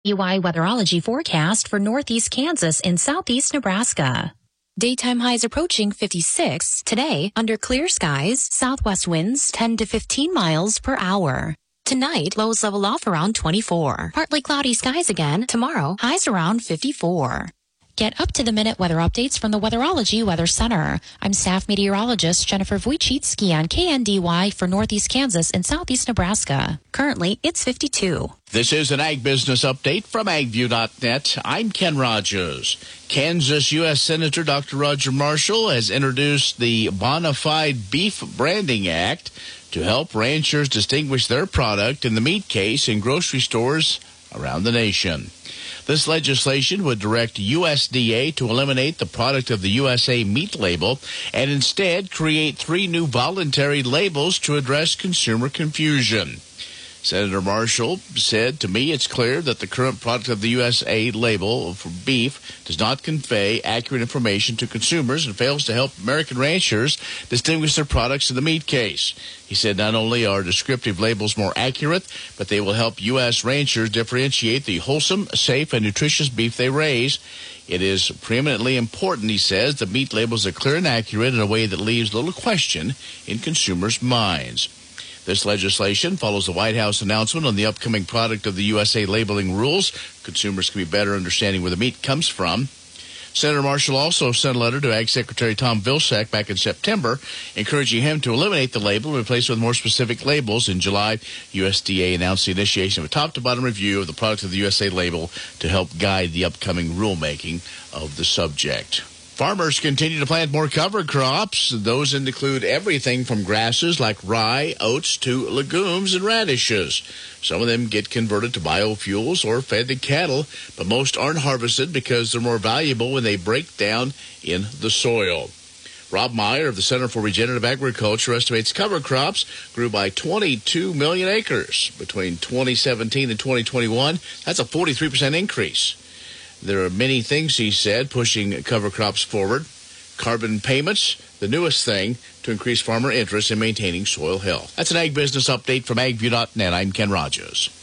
UI weatherology forecast for northeast Kansas and southeast Nebraska. Daytime highs approaching 56. Today, under clear skies, southwest winds 10 to 15 miles per hour. Tonight, lows level off around 24. Partly cloudy skies again. Tomorrow, highs around 54. Get up-to-the-minute weather updates from the Weatherology Weather Center. I'm staff meteorologist Jennifer Wojcicki on KNDY for northeast Kansas and southeast Nebraska. Currently, it's 52. This is an Ag Business Update from agview.net. I'm Ken Rogers. Kansas U.S. Senator Dr. Roger Marshall has introduced the Bonafide Beef Branding Act to help ranchers distinguish their product in the meat case in grocery stores around the nation. This legislation would direct USDA to eliminate the product of the USA meat label and instead create 3 new voluntary labels to address consumer confusion. Senator Marshall said, "To me, it's clear that the current product of the USA label for beef does not convey accurate information to consumers and fails to help American ranchers distinguish their products in the meat case." He said not only are descriptive labels more accurate, but they will help U.S. ranchers differentiate the wholesome, safe, and nutritious beef they raise. It is preeminently important, he says, that meat labels are clear and accurate in a way that leaves little question in consumers' minds. This legislation follows the White House announcement on the upcoming product of the USA labeling rules. Consumers can be better understanding where the meat comes from. Senator Marshall also sent a letter to Ag Secretary Tom Vilsack back in September, encouraging him to eliminate the label and replace it with more specific labels. In July, USDA announced the initiation of a top-to-bottom review of the product of the USA label to help guide the upcoming rulemaking of the subject. Farmers continue to plant more cover crops. Those include everything from grasses like rye, oats, to legumes and radishes. Some of them get converted to biofuels or fed to cattle, but most aren't harvested because they're more valuable when they break down in the soil. Rob Meyer of the Center for Regenerative Agriculture estimates cover crops grew by 22 million acres between 2017 and 2021. That's a 43% increase. There are many things, he said, pushing cover crops forward. Carbon payments, the newest thing to increase farmer interest in maintaining soil health. That's an Ag Business Update from agview.net. I'm Ken Rogers.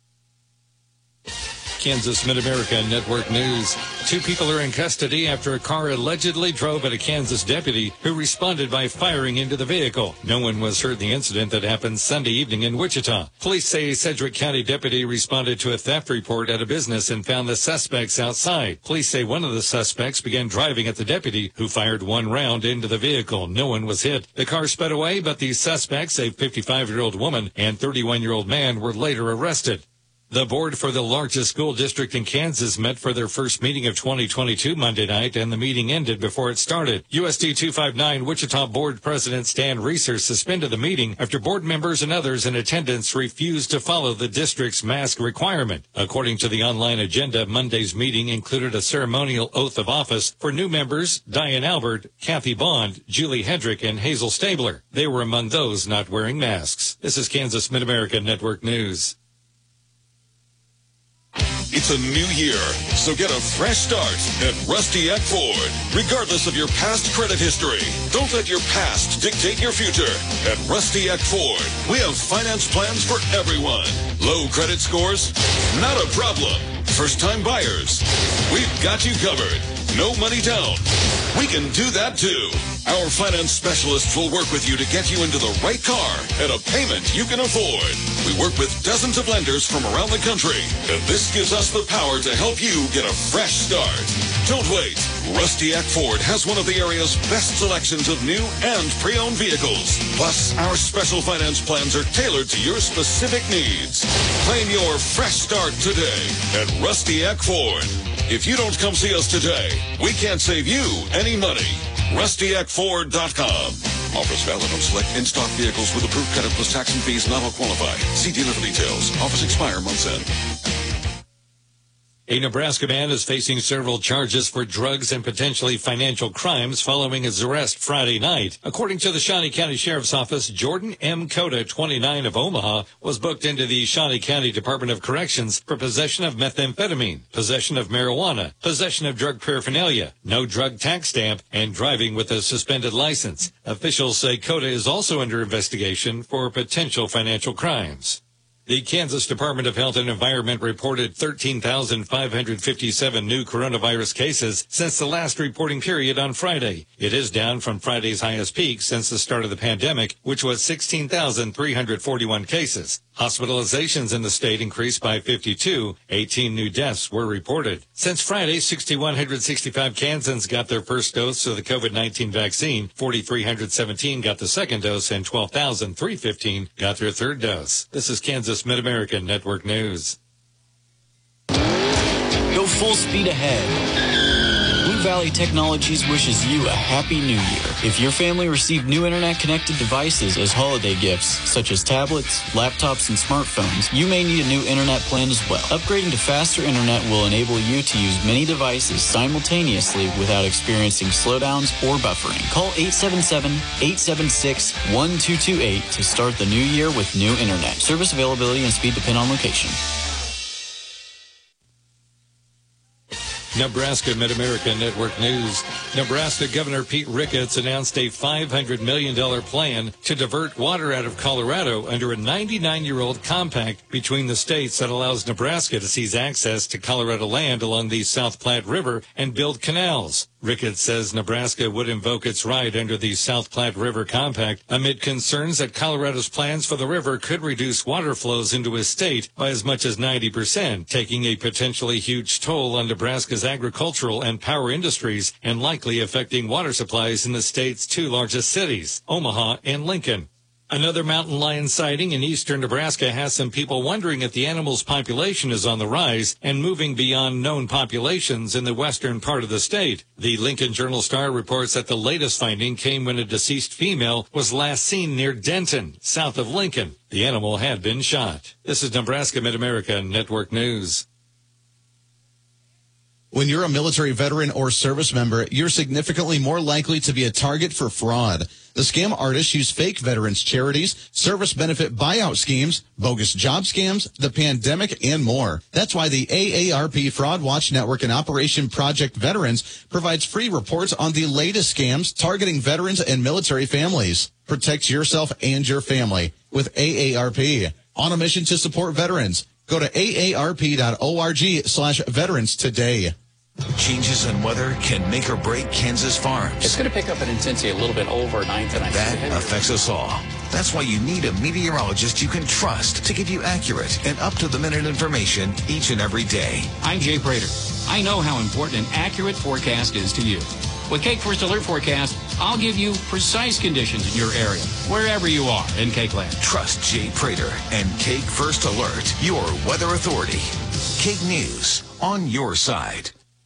Kansas Mid-America Network News. 2 people are in custody after a car allegedly drove at a Kansas deputy who responded by firing into the vehicle. No one was hurt in the incident that happened Sunday evening in Wichita. Police say Sedgwick County deputy responded to a theft report at a business and found the suspects outside. Police say one of the suspects began driving at the deputy, who fired 1 round into the vehicle. No one was hit. The car sped away, but the suspects, a 55-year-old woman and 31-year-old man, were later arrested. The board for the largest school district in Kansas met for their first meeting of 2022 Monday night, and the meeting ended before it started. USD 259 Wichita Board President Stan Reeser suspended the meeting after board members and others in attendance refused to follow the district's mask requirement. According to the online agenda, Monday's meeting included a ceremonial oath of office for new members Diane Albert, Kathy Bond, Julie Hedrick, and Hazel Stabler. They were among those not wearing masks. This is Kansas Mid-America Network News. It's a new year, so get a fresh start at Rusty Eck Ford. Regardless of your past credit history, don't let your past dictate your future. At Rusty Eck Ford, we have finance plans for everyone. Low credit scores? Not a problem. First-time buyers? We've got you covered. No money down? We can do that too. Our finance specialists will work with you to get you into the right car at a payment you can afford. We work with dozens of lenders from around the country, and this gives us the power to help you get a fresh start. Don't wait. Rusty Eck Ford has one of the area's best selections of new and pre-owned vehicles. Plus, our special finance plans are tailored to your specific needs. Claim your fresh start today at Rusty Eck Ford. If you don't come see us today, we can't save you any money. RustyEckFord.com. Offers valid on select in-stock vehicles with approved credit plus tax and fees. Not all qualify. See dealer for details. Offers expire months end. A Nebraska man is facing several charges for drugs and potentially financial crimes following his arrest Friday night. According to the Shawnee County Sheriff's Office, Jordan M. Cota, 29 of Omaha, was booked into the Shawnee County Department of Corrections for possession of methamphetamine, possession of marijuana, possession of drug paraphernalia, no drug tax stamp, and driving with a suspended license. Officials say Cota is also under investigation for potential financial crimes. The Kansas Department of Health and Environment reported 13,557 new coronavirus cases since the last reporting period on Friday. It is down from Friday's highest peak since the start of the pandemic, which was 16,341 cases. Hospitalizations in the state increased by 52. 18 new deaths were reported. Since Friday, 6,165 Kansans got their first dose of the COVID-19 vaccine. 4,317 got the second dose, and 12,315 got their third dose. This is Kansas Mid-American Network News. Go full speed ahead. Blue Valley Technologies wishes you a happy new year. If your family received new internet-connected devices as holiday gifts, such as tablets, laptops, and smartphones, you may need a new internet plan as well. Upgrading to faster internet will enable you to use many devices simultaneously without experiencing slowdowns or buffering. Call 877-876-1228 to start the new year with new internet. Service availability and speed depend on location. Nebraska Mid-America Network News. Nebraska Governor Pete Ricketts announced a $500 million plan to divert water out of Colorado under a 99-year-old compact between the states that allows Nebraska to seize access to Colorado land along the South Platte River and build canals. Ricketts says Nebraska would invoke its right under the South Platte River Compact amid concerns that Colorado's plans for the river could reduce water flows into his state by as much as 90%, taking a potentially huge toll on Nebraska's agricultural and power industries and likely affecting water supplies in the state's two largest cities, Omaha and Lincoln. Another mountain lion sighting in eastern Nebraska has some people wondering if the animal's population is on the rise and moving beyond known populations in the western part of the state. The Lincoln Journal-Star reports that the latest finding came when a deceased female was last seen near Denton, south of Lincoln. The animal had been shot. This is Nebraska Mid-America Network News. When you're a military veteran or service member, you're significantly more likely to be a target for fraud. The scam artists use fake veterans charities, service benefit buyout schemes, bogus job scams, the pandemic, and more. That's why the AARP Fraud Watch Network and Operation Project Veterans provides free reports on the latest scams targeting veterans and military families. Protect yourself and your family with AARP. On a mission to support veterans, go to aarp.org/veterans today. Changes in weather can make or break Kansas farms. It's going to pick up in intensity a little bit overnight tonight. That affects us all. That's why you need a meteorologist you can trust to give you accurate and up-to-the-minute information each and every day. I'm Jay Prater. I know how important an accurate forecast is to you. With Cake First Alert Forecast, I'll give you precise conditions in your area, wherever you are in Cake Land. Trust Jay Prater and Cake First Alert, your weather authority. Cake News, on your side.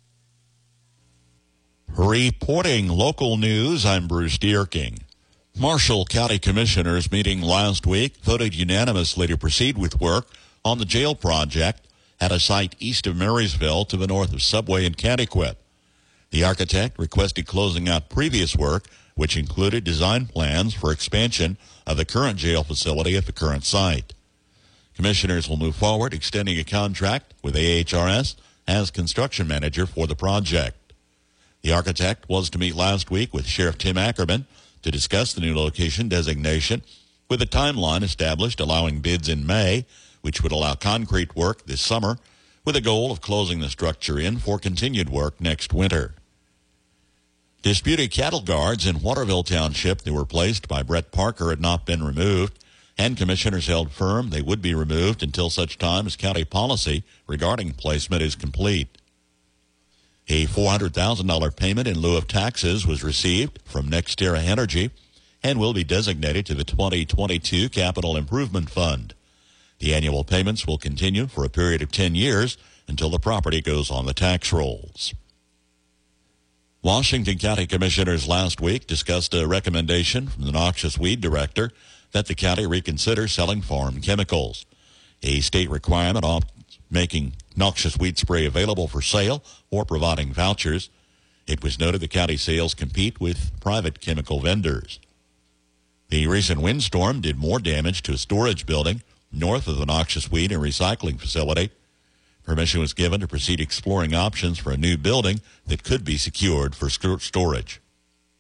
Reporting local news, I'm Bruce Dierking. Marshall County Commissioners meeting last week voted unanimously to proceed with work on the jail project at a site east of Marysville to the north of Subway and Cantaqua. The architect requested closing out previous work, which included design plans for expansion of the current jail facility at the current site. Commissioners will move forward, extending a contract with AHRS as construction manager for the project. The architect was to meet last week with Sheriff Tim Ackerman to discuss the new location designation, with a timeline established allowing bids in May, which would allow concrete work this summer, with a goal of closing the structure in for continued work next winter. Disputed cattle guards in Waterville Township that were placed by Brett Parker had not been removed, and commissioners held firm they would be removed until such time as county policy regarding placement is complete. A $400,000 payment in lieu of taxes was received from NextEra Energy and will be designated to the 2022 Capital Improvement Fund. The annual payments will continue for a period of 10 years until the property goes on the tax rolls. Washington County Commissioners last week discussed a recommendation from the Noxious Weed Director that the county reconsider selling farm chemicals. A state requirement on making noxious weed spray available for sale or providing vouchers. It was noted the county sales compete with private chemical vendors. The recent windstorm did more damage to a storage building north of the noxious weed and recycling facility. Permission was given to proceed exploring options for a new building that could be secured for storage.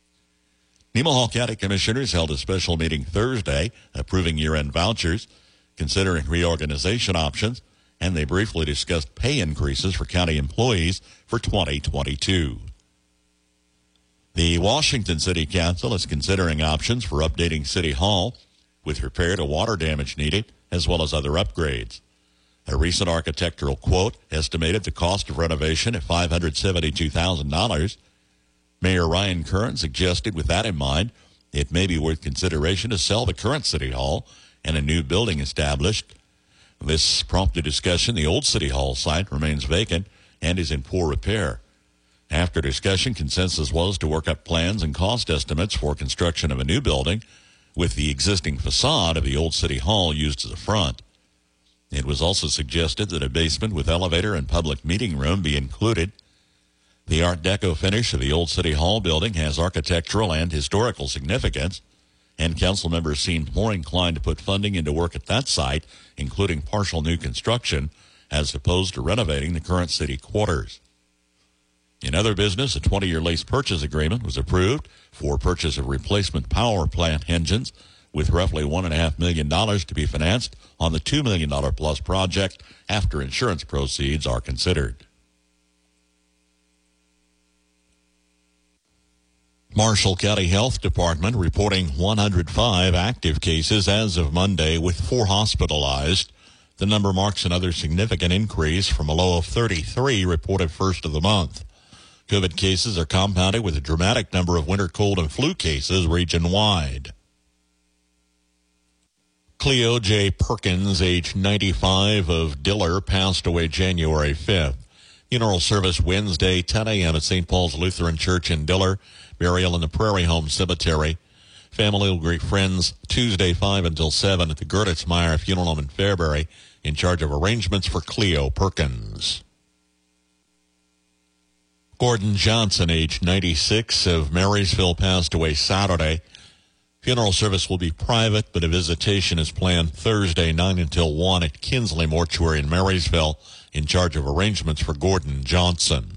Nemaha County Commissioners held a special meeting Thursday approving year-end vouchers. considering reorganization options, and they briefly discussed pay increases for county employees for 2022. The Washington City Council is considering options for updating City Hall with repair to water damage needed, as well as other upgrades. A recent architectural quote estimated the cost of renovation at $572,000. Mayor Ryan Kern suggested, with that in mind, it may be worth consideration to sell the current City Hall and a new building established. This prompted discussion. The old City Hall site remains vacant and is in poor repair. After discussion, consensus was to work up plans and cost estimates for construction of a new building with the existing facade of the old City Hall used as a front. It was also suggested that a basement with elevator and public meeting room be included. The Art Deco finish of the old City Hall building has architectural and historical significance, and council members seemed more inclined to put funding into work at that site, including partial new construction, as opposed to renovating the current city quarters. In other business, a 20-year lease purchase agreement was approved for purchase of replacement power plant engines, with roughly $1.5 million to be financed on the $2 million plus project after insurance proceeds are considered. Marshall County Health Department reporting 105 active cases as of Monday, with 4 hospitalized. The number marks another significant increase from a low of 33 reported first of the month. COVID cases are compounded with a dramatic number of winter cold and flu cases region-wide. Cleo J. Perkins, age 95, of Diller, passed away January 5th. Funeral service Wednesday, 10 a.m. at St. Paul's Lutheran Church in Diller. Burial in the Prairie Home Cemetery. Family will greet friends Tuesday, 5 until 7 at the Gerditzmeyer Funeral Home in Fairbury, in charge of arrangements for Cleo Perkins. Gordon Johnson, age 96, of Marysville, passed away Saturday. Funeral service will be private, but a visitation is planned Thursday, 9 until 1 at Kinsley Mortuary in Marysville, in charge of arrangements for Gordon Johnson.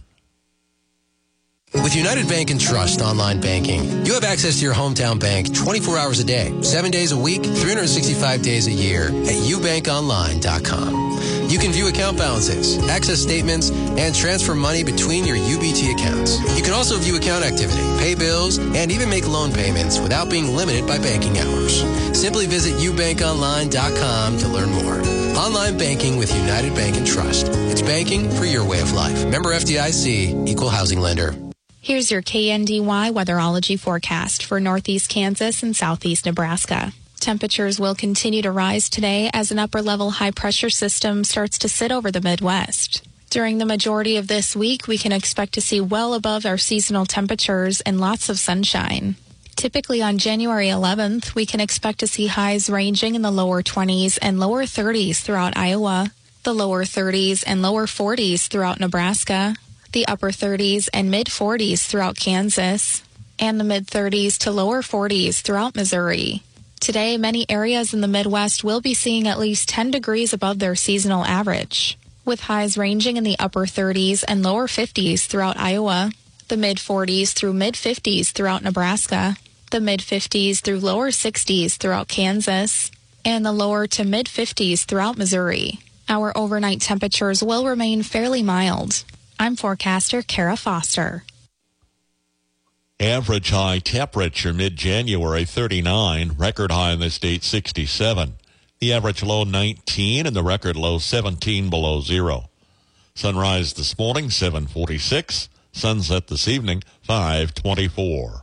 With United Bank and Trust online banking, you have access to your hometown bank 24 hours a day, 7 days a week, 365 days a year at ubankonline.com. You can view account balances, access statements, and transfer money between your UBT accounts. You can also view account activity, pay bills, and even make loan payments without being limited by banking hours. Simply visit ubankonline.com to learn more. Online banking with United Bank and Trust. It's banking for your way of life. Member FDIC, Equal Housing Lender. Here's your KNDY weatherology forecast for northeast Kansas and southeast Nebraska. Temperatures will continue to rise today as an upper-level high-pressure system starts to sit over the Midwest. During the majority of this week, we can expect to see well above our seasonal temperatures and lots of sunshine. Typically on January 11th, we can expect to see highs ranging in the lower 20s and lower 30s throughout Iowa, the lower 30s and lower 40s throughout Nebraska, the upper 30s and mid-40s throughout Kansas, and the mid-30s to lower 40s throughout Missouri. Today, many areas in the Midwest will be seeing at least 10 degrees above their seasonal average, with highs ranging in the upper 30s and lower 50s throughout Iowa, the mid-40s through mid-50s throughout Nebraska, the mid-50s through lower 60s throughout Kansas, and the lower to mid-50s throughout Missouri. Our overnight temperatures will remain fairly mild. I'm forecaster Kara Foster. Average high temperature mid-January 39, record high in the state 67. The average low 19 and the record low 17 below zero. Sunrise this morning 7:46, sunset this evening 5:24.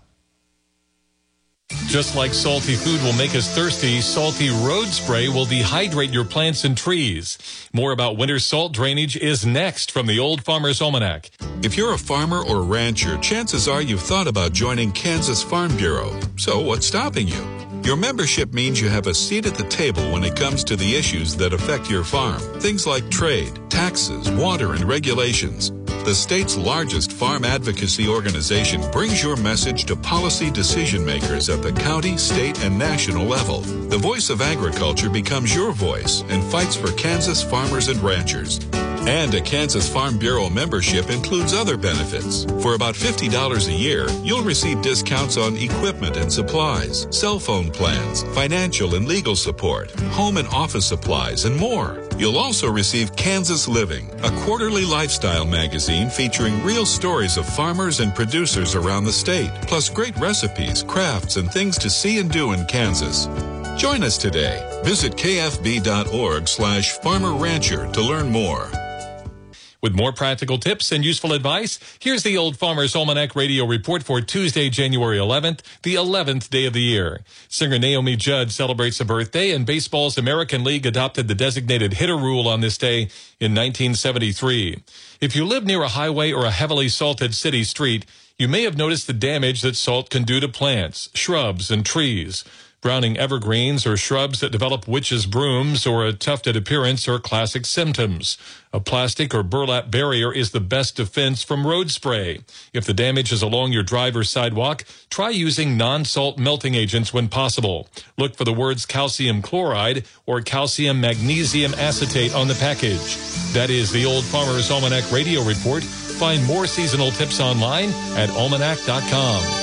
Just like salty food will make us thirsty, Salty Road Spray will dehydrate your plants and trees. More about winter salt drainage is next from the Old Farmer's Almanac. If you're a farmer or rancher, chances are you've thought about joining Kansas Farm Bureau. So what's stopping you? Your membership means you have a seat at the table when it comes to the issues that affect your farm. Things like trade, taxes, water, and regulations. The state's largest farm advocacy organization brings your message to policy decision makers at the county, state, and national level. The voice of agriculture becomes your voice and fights for Kansas farmers and ranchers. And a Kansas Farm Bureau membership includes other benefits. For about $50 a year, you'll receive discounts on equipment and supplies, cell phone plans, financial and legal support, home and office supplies, and more. You'll also receive Kansas Living, a quarterly lifestyle magazine featuring real stories of farmers and producers around the state, plus great recipes, crafts, and things to see and do in Kansas. Join us today. Visit kfb.org/farmer-rancher to learn more. With more practical tips and useful advice, here's the Old Farmer's Almanac radio report for Tuesday, January 11th, the 11th day of the year. Singer Naomi Judd celebrates a birthday, and baseball's American League adopted the designated hitter rule on this day in 1973. If you live near a highway or a heavily salted city street, you may have noticed the damage that salt can do to plants, shrubs, and trees. Browning evergreens or shrubs that develop witches' brooms or a tufted appearance are classic symptoms. A plastic or burlap barrier is the best defense from road spray. If the damage is along your drive or sidewalk, try using non-salt melting agents when possible. Look for the words calcium chloride or calcium magnesium acetate on the package. That is the Old Farmer's Almanac radio report. Find more seasonal tips online at almanac.com.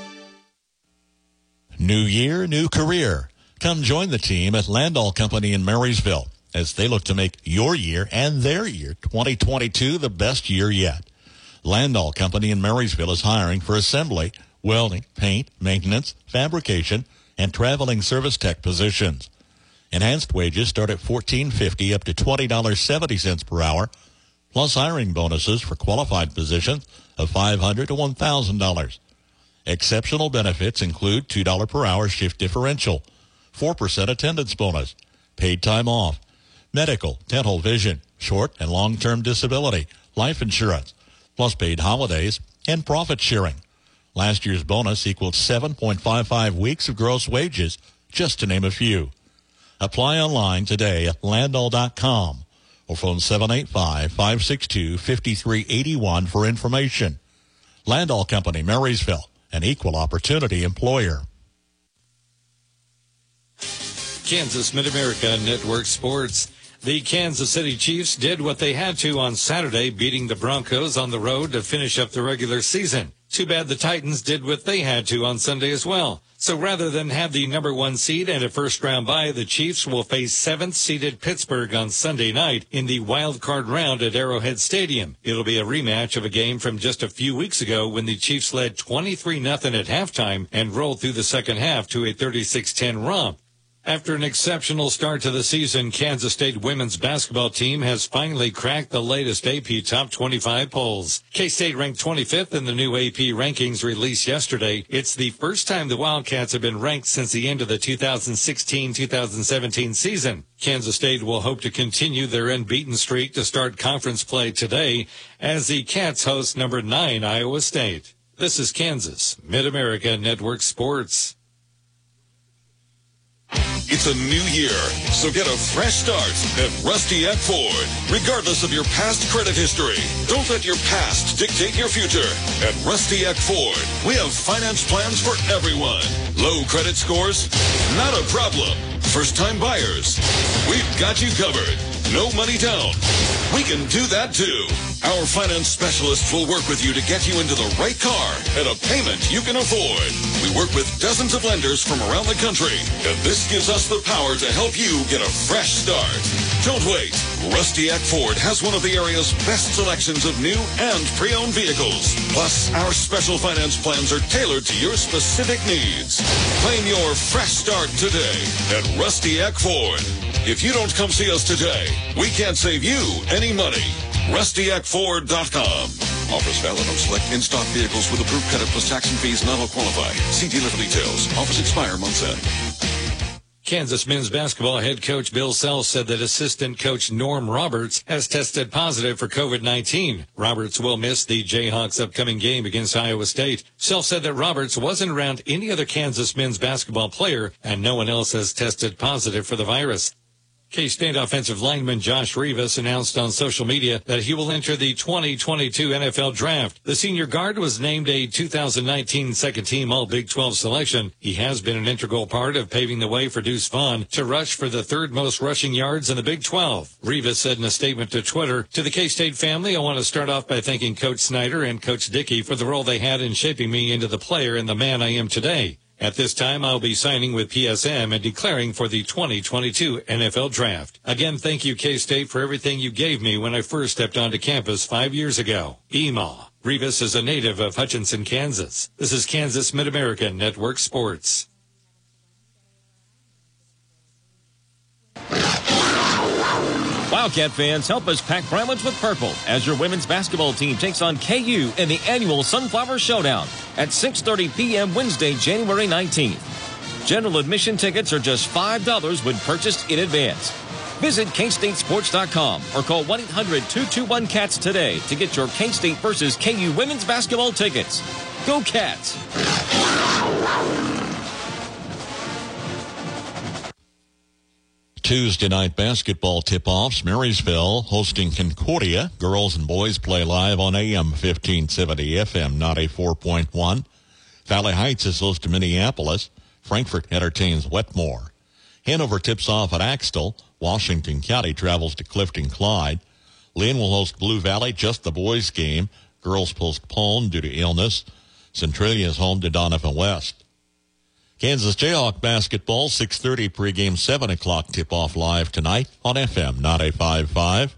New year, new career. Come join the team at Landall Company in Marysville as they look to make your year and their year 2022 the best year yet. Landall Company in Marysville is hiring for assembly, welding, paint, maintenance, fabrication, and traveling service tech positions. Enhanced wages start at $14.50 up to $20.70 per hour, plus hiring bonuses for qualified positions of $500 to $1,000. Exceptional benefits include $2 per hour shift differential, 4% attendance bonus, paid time off, medical, dental, vision, short and long-term disability, life insurance, plus paid holidays and profit sharing. Last year's bonus equaled 7.55 weeks of gross wages, just to name a few. Apply online today at Landall.com or phone 785-562-5381 for information. Landall Company, Marysville, an equal opportunity employer. Kansas Mid-America Network Sports. The Kansas City Chiefs did what they had to on Saturday, beating the Broncos on the road to finish up the regular season. Too bad the Titans did what they had to on Sunday as well. So rather than have the number 1 seed and a first-round bye, the Chiefs will face 7th-seeded Pittsburgh on Sunday night in the wild card round at Arrowhead Stadium. It'll be a rematch of a game from just a few weeks ago when the Chiefs led 23-0 at halftime and rolled through the second half to a 36-10 romp. After an exceptional start to the season, Kansas State women's basketball team has finally cracked the latest AP Top 25 polls. K-State ranked 25th in the new AP rankings released yesterday. It's the first time the Wildcats have been ranked since the end of the 2016-2017 season. Kansas State will hope to continue their unbeaten streak to start conference play today as the Cats host number 9 Iowa State. This is Kansas Mid-America Network Sports. It's a new year, so get a fresh start at Rusty Eck Ford. Regardless of your past credit history, don't let your past dictate your future. At Rusty Eck Ford, we have finance plans for everyone. Low credit scores? Not a problem. First-time buyers? We've got you covered. No money down? We can do that too. Our finance specialists will work with you to get you into the right car at a payment you can afford. We work with dozens of lenders from around the country, and this gives us the power to help you get a fresh start. Don't wait. Rusty Eck Ford has one of the area's best selections of new and pre-owned vehicles. Plus, our special finance plans are tailored to your specific needs. Claim your fresh start today at Rusty Eck Ford. If you don't come see us today, we can't save you any money. RustyEckFord.com. Offers valid on select in-stock vehicles with approved credit plus tax and fees not all qualify. See dealer for details. Offers expire month's end. Kansas men's basketball head coach Bill Self said that assistant coach Norm Roberts has tested positive for COVID-19. Roberts will miss the Jayhawks' upcoming game against Iowa State. Self said that Roberts wasn't around any other Kansas men's basketball player, and no one else has tested positive for the virus. K-State offensive lineman Josh Rivas announced on social media that he will enter the 2022 NFL Draft. The senior guard was named a 2019 second-team All-Big 12 selection. He has been an integral part of paving the way for Deuce Vaughn to rush for the third most rushing yards in the Big 12. Rivas said in a statement to Twitter, "To the K-State family, I want to start off by thanking Coach Snyder and Coach Dickey for the role they had in shaping me into the player and the man I am today. At this time, I'll be signing with PSM and declaring for the 2022 NFL Draft. Again, thank you, K-State, for everything you gave me when I first stepped onto campus 5 years ago. Emaw." Rivas is a native of Hutchinson, Kansas. This is Kansas Mid-American Network Sports. Wildcat fans, help us pack Bramwoods with purple as your women's basketball team takes on KU in the annual Sunflower Showdown at 6:30 p.m. Wednesday, January 19th. General admission tickets are just $5 when purchased in advance. Visit KStateSports.com or call 1-800-221-CATS today to get your K-State versus KU women's basketball tickets. Go Cats! Tuesday night basketball tip-offs. Marysville hosting Concordia. Girls and boys play live on AM 1570, FM 94.1. Valley Heights is host to Minneapolis. Frankfort entertains Wetmore. Hanover tips off at Axtell. Washington County travels to Clifton Clyde. Lynn will host Blue Valley, just the boys game. Girls postponed due to illness. Centralia is home to Donovan West. Kansas Jayhawk basketball, 6:30 pregame, 7 o'clock tip-off live tonight on FM 95.5.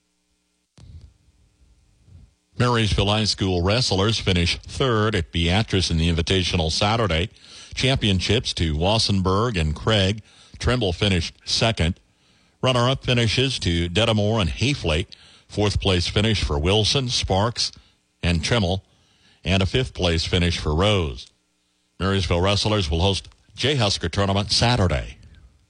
Marysville High School wrestlers finish third at Beatrice in the Invitational Saturday. Championships to Wassenberg and Craig. Trimble finished second. Runner-up finishes to Dedamore and Hayflake. Fourth place finish for Wilson, Sparks, and Trimble. And a fifth place finish for Rose. Marysville wrestlers will host Jayhusker tournament Saturday.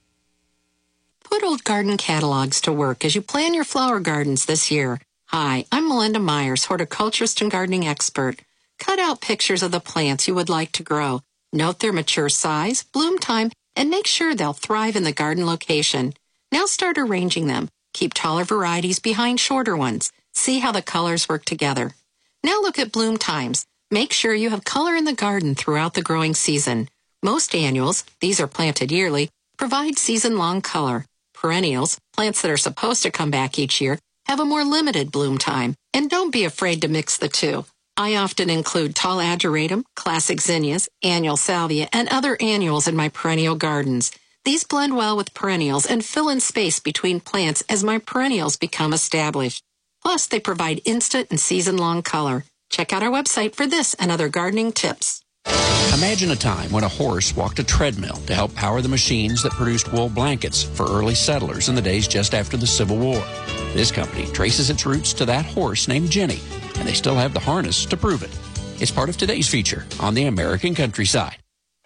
Put old garden catalogs to work as you plan your flower gardens this year. Hi, I'm Melinda Myers, horticulturist and gardening expert. Cut out pictures of the plants you would like to grow. Note their mature size, bloom time, and make sure they'll thrive in the garden location. Now start arranging them. Keep taller varieties behind shorter ones. See how the colors work together. Now look at bloom times. Make sure you have color in the garden throughout the growing season. Most annuals, these are planted yearly, provide season-long color. Perennials, plants that are supposed to come back each year, have a more limited bloom time. And don't be afraid to mix the two. I often include tall ageratum, classic zinnias, annual salvia, and other annuals in my perennial gardens. These blend well with perennials and fill in space between plants as my perennials become established. Plus, they provide instant and season-long color. Check out our website for this and other gardening tips. Imagine a time when a horse walked a treadmill to help power the machines that produced wool blankets for early settlers in the days just after the Civil War. This company traces its roots to that horse named Jenny, and they still have the harness to prove it. It's part of today's feature on the American Countryside.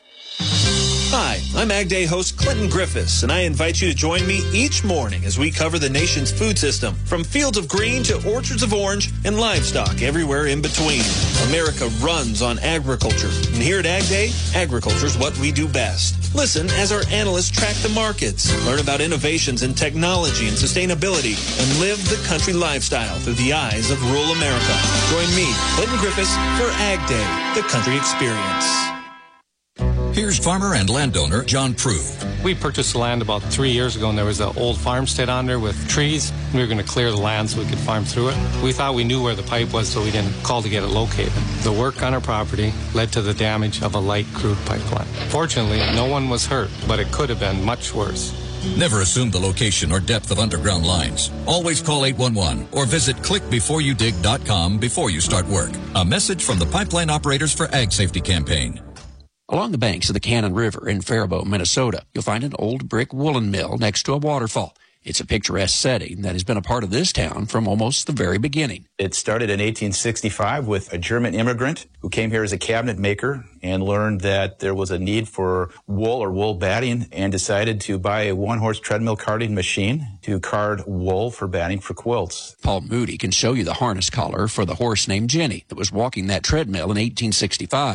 Hi, I'm Ag Day host Clinton Griffiths, and I invite you to join me each morning as we cover the nation's food system, from fields of green to orchards of orange and livestock everywhere in between. America runs on agriculture, and here at Ag Day, agriculture is what we do best. Listen as our analysts track the markets, learn about innovations in technology and sustainability, and live the country lifestyle through the eyes of rural America. Join me, Clinton Griffiths, for Ag Day, the country experience. Here's farmer and landowner John Prue. We purchased the land about 3 years ago, and there was an old farmstead on there with trees. We were going to clear the land so we could farm through it. We thought we knew where the pipe was, so we didn't call to get it located. The work on our property led to the damage of a light crude pipeline. Fortunately, no one was hurt, but it could have been much worse. Never assume the location or depth of underground lines. Always call 811 or visit clickbeforeyoudig.com before you start work. A message from the Pipeline Operators for Ag Safety campaign. Along the banks of the Cannon River in Faribault, Minnesota, you'll find an old brick woolen mill next to a waterfall. It's a picturesque setting that has been a part of this town from almost the very beginning. It started in 1865 with a German immigrant who came here as a cabinet maker and learned that there was a need for wool or wool batting and decided to buy a one-horse treadmill carding machine to card wool for batting for quilts. Paul Moody can show you the harness collar for the horse named Jenny that was walking that treadmill in 1865.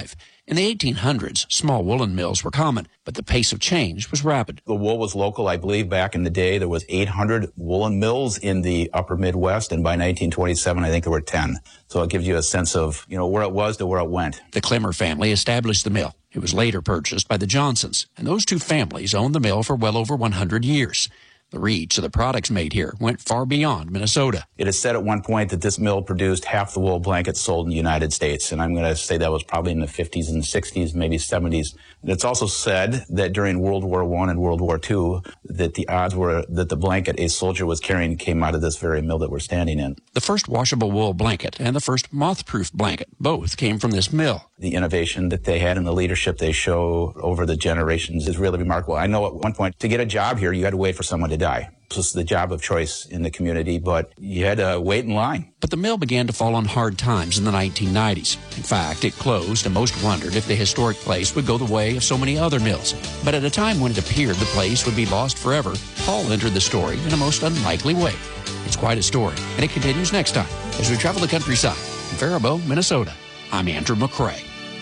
In the 1800s, small woolen mills were common, but the pace of change was rapid. The wool was local. I believe back in the day there was 800 woolen mills in the upper Midwest, and by 1927 I think there were 10. So it gives you a sense of, where it was to where it went. The Clemmer family established the mill. It was later purchased by the Johnsons, and those two families owned the mill for well over 100 years. The reach of the products made here went far beyond Minnesota. It is said at one point that this mill produced half the wool blankets sold in the United States, and I'm going to say that was probably in the 50s and 60s, maybe 70s. And it's also said that during World War I and World War II, that the odds were that the blanket a soldier was carrying came out of this very mill that we're standing in. The first washable wool blanket and the first moth-proof blanket both came from this mill. The innovation that they had and the leadership they show over the generations is really remarkable. I know at one point, to get a job here, you had to wait for someone to die. This was the job of choice in the community, but you had to wait in line. But the mill began to fall on hard times in the 1990s. In fact, it closed, and most wondered if the historic place would go the way of so many other mills. But at a time when it appeared the place would be lost forever, Paul entered the story in a most unlikely way. It's quite a story, and it continues next time as we travel the countryside in Faribault, Minnesota. I'm Andrew McCrae.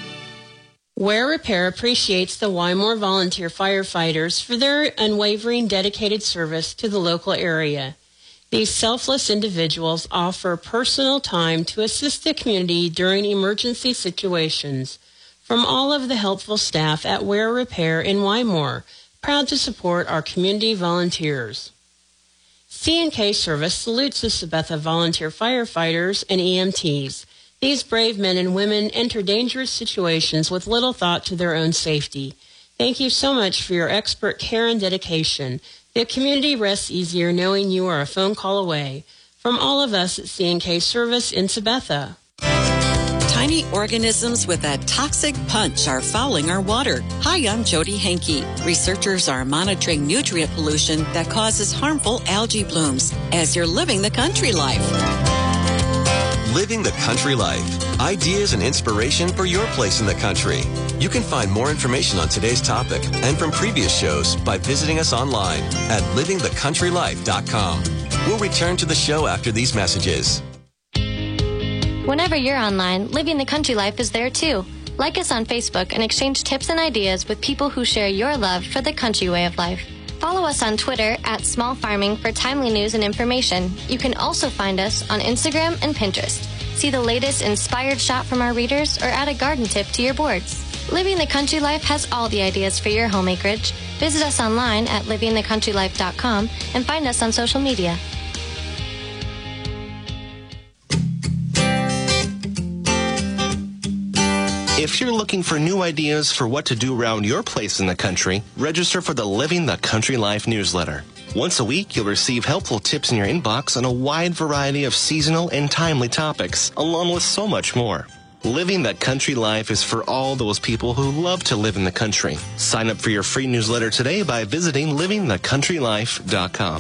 Ware Repair appreciates the Wymore volunteer firefighters for their unwavering, dedicated service to the local area. These selfless individuals offer personal time to assist the community during emergency situations. From all of the helpful staff at Ware Repair in Wymore, proud to support our community volunteers. C&K Service salutes the Sabetha volunteer firefighters and EMTs. These brave men and women enter dangerous situations with little thought to their own safety. Thank you so much for your expert care and dedication. The community rests easier knowing you are a phone call away. From all of us at C&K Service in Sabetha. Tiny organisms with a toxic punch are fouling our water. Hi, I'm Jody Henke. Researchers are monitoring nutrient pollution that causes harmful algae blooms as you're living the country life. Living the Country Life. Ideas and inspiration for your place in the country. You can find more information on today's topic and from previous shows by visiting us online at livingthecountrylife.com. We'll return to the show after these messages. Whenever you're online, Living the Country Life is there too. Like us on Facebook and exchange tips and ideas with people who share your love for the country way of life. Follow us on Twitter at Small Farming for timely news and information. You can also find us on Instagram and Pinterest. See the latest inspired shot from our readers or add a garden tip to your boards. Living the Country Life has all the ideas for your home acreage. Visit us online at livingthecountrylife.com and find us on social media. If you're looking for new ideas for what to do around your place in the country, register for the Living the Country Life newsletter. Once a week, you'll receive helpful tips in your inbox on a wide variety of seasonal and timely topics, along with so much more. Living the Country Life is for all those people who love to live in the country. Sign up for your free newsletter today by visiting livingthecountrylife.com.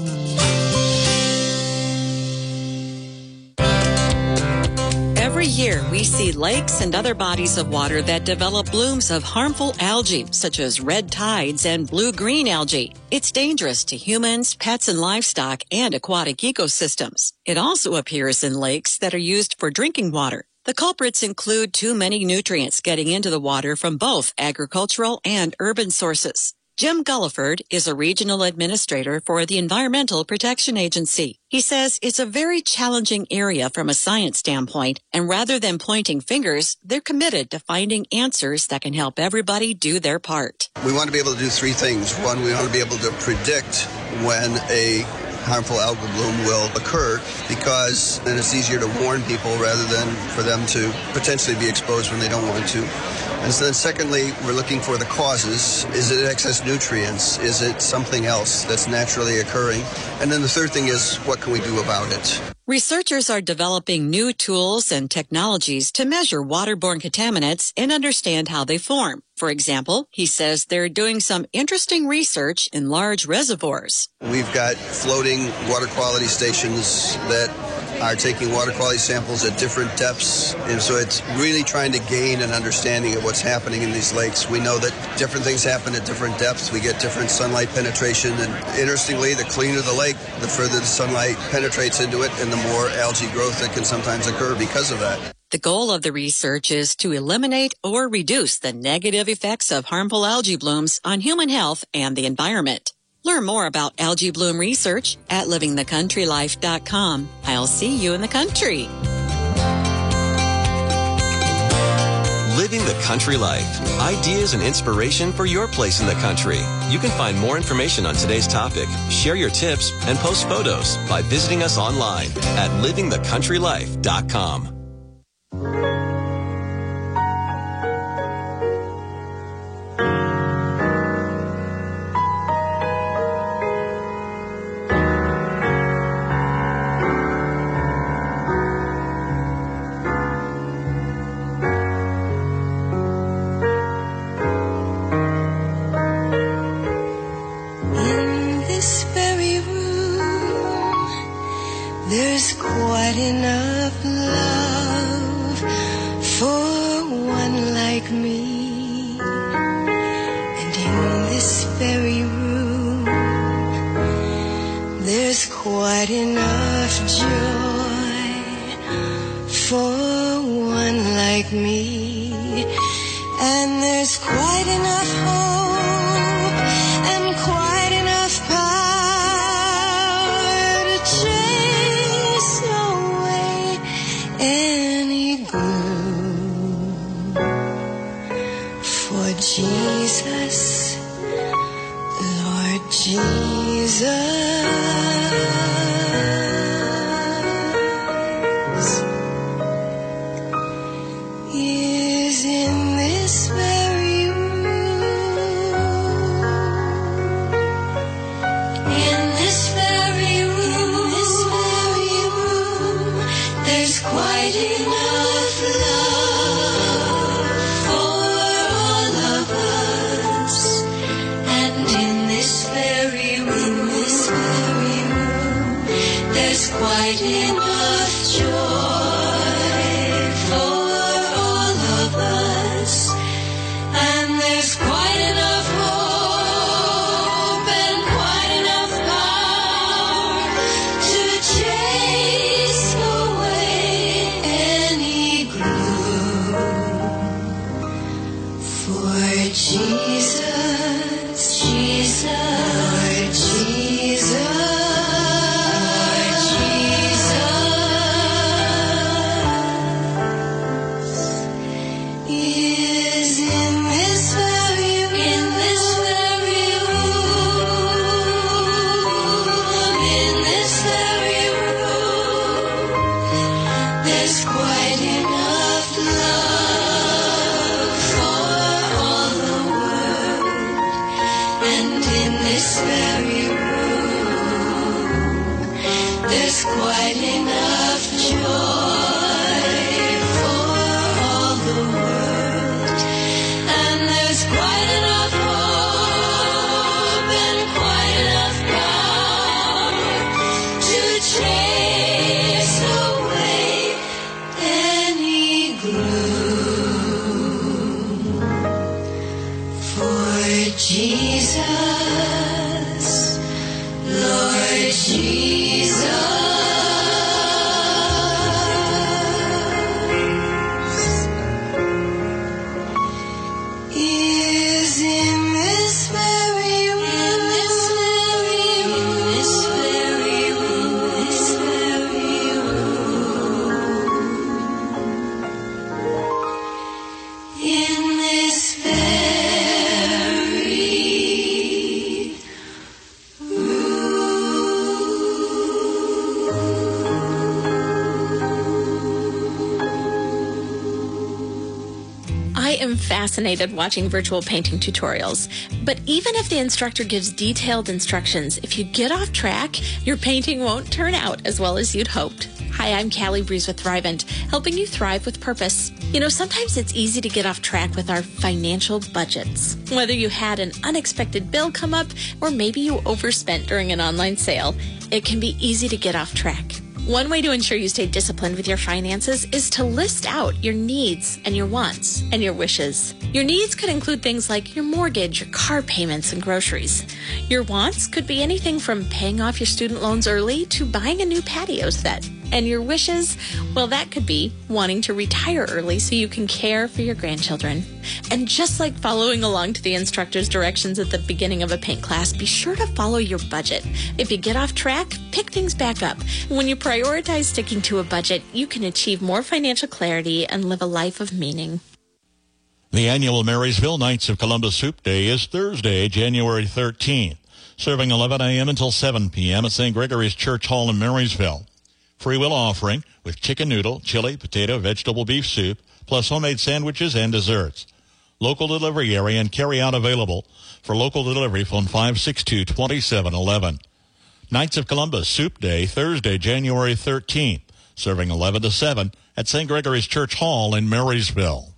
Every year, we see lakes and other bodies of water that develop blooms of harmful algae, such as red tides and blue-green algae. It's dangerous to humans, pets, and livestock and aquatic ecosystems. It also appears in lakes that are used for drinking water. The culprits include too many nutrients getting into the water from both agricultural and urban sources. Jim Gulliford is a regional administrator for the Environmental Protection Agency. He says it's a very challenging area from a science standpoint, and rather than pointing fingers, they're committed to finding answers that can help everybody do their part. We want to be able to do three things. One, we want to be able to predict when a harmful algal bloom will occur, because then it's easier to warn people rather than for them to potentially be exposed when they don't want to. And so then secondly, we're looking for the causes. Is it excess nutrients? Is it something else that's naturally occurring? And then the third thing is, what can we do about it? Researchers are developing new tools and technologies to measure waterborne contaminants and understand how they form. For example, he says they're doing some interesting research in large reservoirs. We've got floating water quality stations that are taking water quality samples at different depths. And so it's really trying to gain an understanding of what's happening in these lakes. We know that different things happen at different depths. We get different sunlight penetration. And interestingly, the cleaner the lake, the further the sunlight penetrates into it and the more algae growth that can sometimes occur because of that. The goal of the research is to eliminate or reduce the negative effects of harmful algae blooms on human health and the environment. Learn more about algae bloom research at livingthecountrylife.com. I'll see you in the country. Living the Country Life. Ideas and inspiration for your place in the country. You can find more information on today's topic, share your tips, and post photos by visiting us online at livingthecountrylife.com. There's quite enough love for one like me, and in this very room there's quite enough joy for one like me, and there's quite enough hope and quite enough power to chase away any gloom. For Jesus, Lord Jesus, is in this very room. In this very room, there's quite enough love for all of us. And in this very room, there's quite enough joy for all of us. And there's quite enough hope and quite enough power to chase away any gloom. For Jesus, Lord Jesus, is in this very room. There's quite enough love for all the world. And in this very room, there's quite enough joy for all the world. And there's quite enough hope and quite enough power to chase away any gloom. For Jesus, Lord Jesus, is in this very room. In this very I am fascinated watching virtual painting tutorials, but even if the instructor gives detailed instructions, if you get off track, your painting won't turn out as well as you'd hoped. Hi, I'm Callie Breeze with Thrivent, helping you thrive with purpose. You know, sometimes it's easy to get off track with our financial budgets. Whether you had an unexpected bill come up or maybe you overspent during an online sale, it can be easy to get off track. One way to ensure you stay disciplined with your finances is to list out your needs and your wants and your wishes. Your needs could include things like your mortgage, your car payments, and groceries. Your wants could be anything from paying off your student loans early to buying a new patio set. And your wishes, well, that could be wanting to retire early so you can care for your grandchildren. And just like following along to the instructor's directions at the beginning of a paint class, be sure to follow your budget. If you get off track, pick things back up. When you prioritize sticking to a budget, you can achieve more financial clarity and live a life of meaning. The annual Marysville Knights of Columbus Soup Day is Thursday, January 13th, serving 11 a.m. until 7 p.m. at St. Gregory's Church Hall in Marysville. Free will offering with chicken noodle, chili, potato, vegetable beef soup, plus homemade sandwiches and desserts. Local delivery area and carry-out available. For local delivery, phone 562-2711. Knights of Columbus Soup Day, Thursday, January 13th, serving 11 to 7 at St. Gregory's Church Hall in Marysville.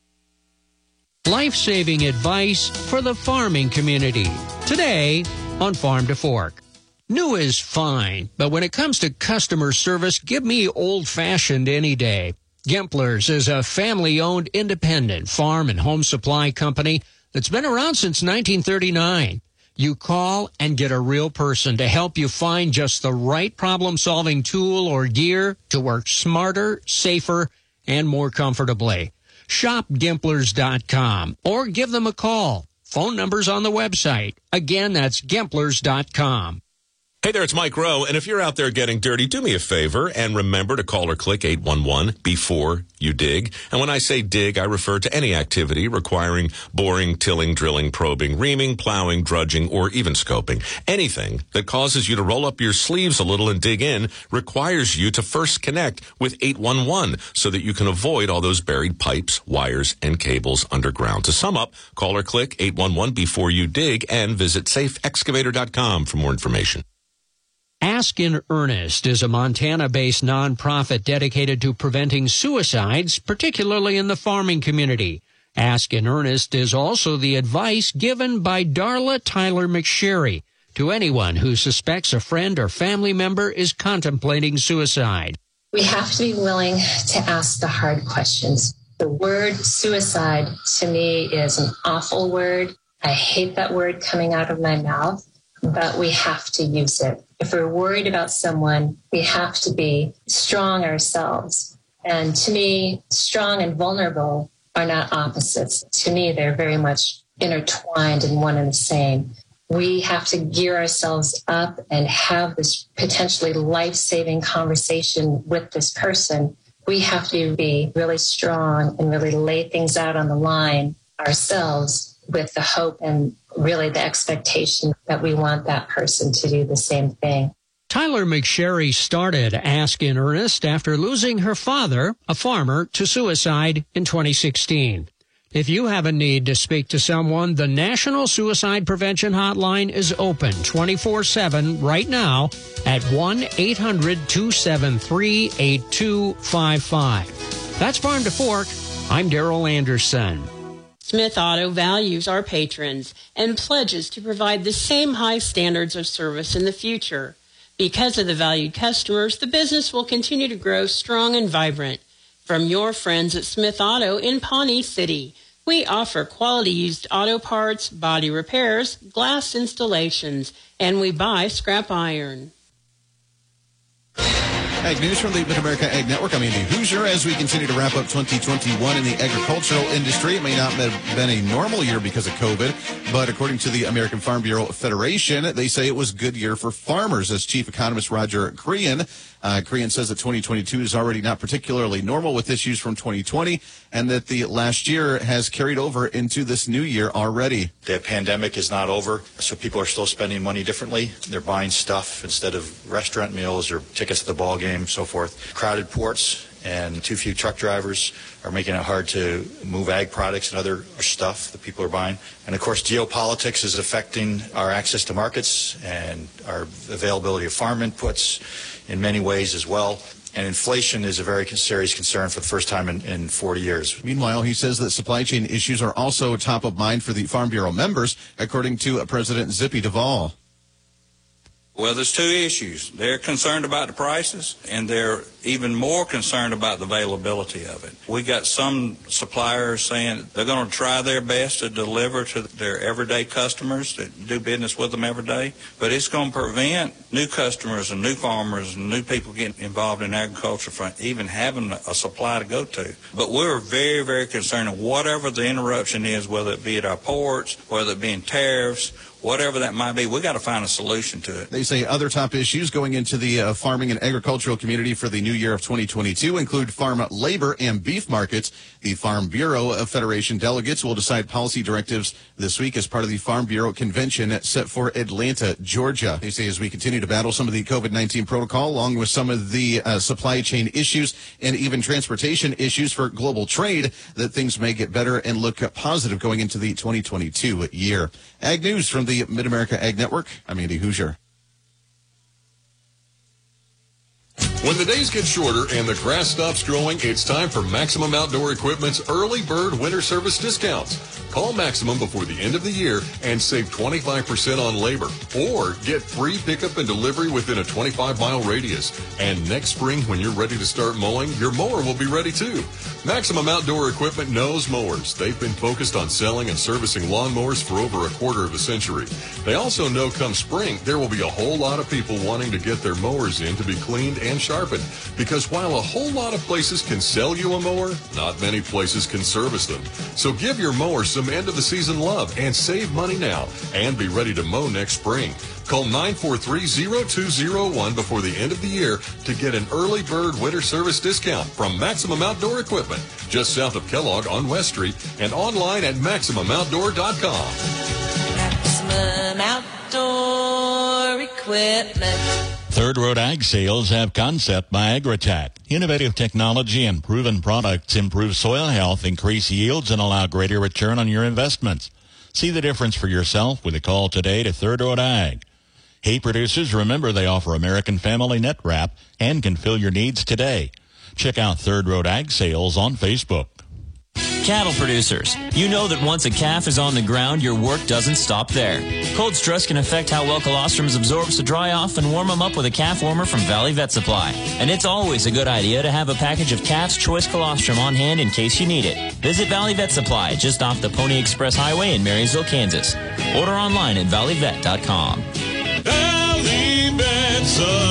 Life-saving advice for the farming community. Today on Farm to Fork. New is fine, but when it comes to customer service, give me old-fashioned any day. Gempler's is a family-owned independent farm and home supply company that's been around since 1939. You call and get a real person to help you find just the right problem-solving tool or gear to work smarter, safer, and more comfortably. Shop Gemplers.com or give them a call. Phone numbers on the website. Again, that's Gemplers.com. Hey there, it's Mike Rowe, and if you're out there getting dirty, do me a favor and remember to call or click 811 before you dig. And when I say dig, I refer to any activity requiring boring, tilling, drilling, probing, reaming, plowing, drudging, or even scoping. Anything that causes you to roll up your sleeves a little and dig in requires you to first connect with 811 so that you can avoid all those buried pipes, wires, and cables underground. To sum up, call or click 811 before you dig and visit safeexcavator.com for more information. Ask in Earnest is a Montana-based nonprofit dedicated to preventing suicides, particularly in the farming community. Ask in Earnest is also the advice given by Darla Tyler McSherry to anyone who suspects a friend or family member is contemplating suicide. We have to be willing to ask the hard questions. The word suicide to me is an awful word. I hate that word coming out of my mouth, but we have to use it. If we're worried about someone, we have to be strong ourselves. And to me, strong and vulnerable are not opposites. To me, they're very much intertwined in one and the same. We have to gear ourselves up and have this potentially life-saving conversation with this person. We have to be really strong and really lay things out on the line ourselves with the hope and really the expectation that we want that person to do the same thing. Tyler McSherry started Ask in Earnest after losing her father, a farmer, to suicide in 2016. If you have a need to speak to someone, the National Suicide Prevention Hotline is open 24/7 right now at 1-800-273-8255. That's Farm to Fork. I'm Darrell Anderson. Smith Auto values our patrons and pledges to provide the same high standards of service in the future. Because of the valued customers, the business will continue to grow strong and vibrant. From your friends at Smith Auto in Pawnee City, we offer quality used auto parts, body repairs, glass installations, and we buy scrap iron. Ag News from the Mid-America Ag Network. I'm Andy Hoosier. As we continue to wrap up 2021 in the agricultural industry, it may not have been a normal year because of COVID, but according to the American Farm Bureau Federation, they say it was a good year for farmers. As Chief Economist Roger Crean says that 2022 is already not particularly normal with issues from 2020, and that the last year has carried over into this new year already. The pandemic is not over, so people are still spending money differently. They're buying stuff instead of restaurant meals or tickets to the ball game, so forth. Crowded ports and too few truck drivers are making it hard to move ag products and other stuff that people are buying. And of course, geopolitics is affecting our access to markets and our availability of farm inputs in many ways as well. And inflation is a very serious concern for the first time in 40 years. Meanwhile, he says that supply chain issues are also top of mind for the Farm Bureau members, according to President Zippy Duvall. Well, there's two issues. They're concerned about the prices, and they're even more concerned about the availability of it. We got some suppliers saying they're going to try their best to deliver to their everyday customers that do business with them every day, but it's going to prevent new customers and new farmers and new people getting involved in agriculture from even having a supply to go to. But we're very, very concerned of whatever the interruption is, whether it be at our ports, whether it be in tariffs, whatever that might be, we got to find a solution to it. They say other top issues going into the farming and agricultural community for the new year of 2022 include farm labor and beef markets. The Farm Bureau Federation delegates will decide policy directives this week as part of the Farm Bureau convention set for Atlanta, Georgia. They say as we continue to battle some of the COVID-19 protocol, along with some of the supply chain issues and even transportation issues for global trade, that things may get better and look positive going into the 2022 year. Ag News from the Mid-America Ag Network. I'm Andy Hoosier. When the days get shorter and the grass stops growing, it's time for Maximum Outdoor Equipment's Early Bird Winter Service discounts. Call Maximum before the end of the year and save 25% on labor, or get free pickup and delivery within a 25-mile radius. And next spring, when you're ready to start mowing, your mower will be ready too. Maximum Outdoor Equipment knows mowers. They've been focused on selling and servicing lawnmowers for over a quarter of a century. They also know come spring, there will be a whole lot of people wanting to get their mowers in to be cleaned and sharpened. Because while a whole lot of places can sell you a mower, not many places can service them. So give your mower some end-of-the-season love and save money now and be ready to mow next spring. Call 943-0201 before the end of the year to get an early bird winter service discount from Maximum Outdoor Equipment, just south of Kellogg on West Street, and online at MaximumOutdoor.com. Maximum Outdoor Equipment. Third Road Ag Sales have Concept by Agritech. Innovative technology and proven products improve soil health, increase yields, and allow greater return on your investments. See the difference for yourself with a call today to Third Road Ag. Hay producers, remember they offer American Family Net Wrap and can fill your needs today. Check out Third Road Ag Sales on Facebook. Cattle producers, you know that once a calf is on the ground, your work doesn't stop there. Cold stress can affect how well colostrums absorb, so dry off and warm them up with a calf warmer from Valley Vet Supply. And it's always a good idea to have a package of Calf's Choice colostrum on hand in case you need it. Visit Valley Vet Supply just off the Pony Express Highway in Marysville, Kansas. Order online at valleyvet.com. Valley Vet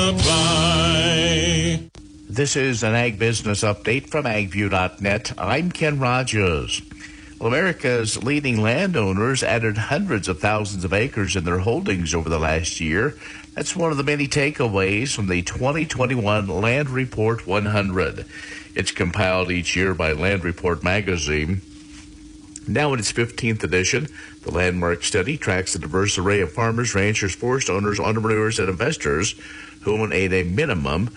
Supply. This is an Ag Business Update from AgView.net. I'm Ken Rogers. Well, America's leading landowners added hundreds of thousands of acres in their holdings over the last year. That's one of the many takeaways from the 2021 Land Report 100. It's compiled each year by Land Report magazine. Now in its 15th edition, the landmark study tracks a diverse array of farmers, ranchers, forest owners, entrepreneurs, and investors who own a minimum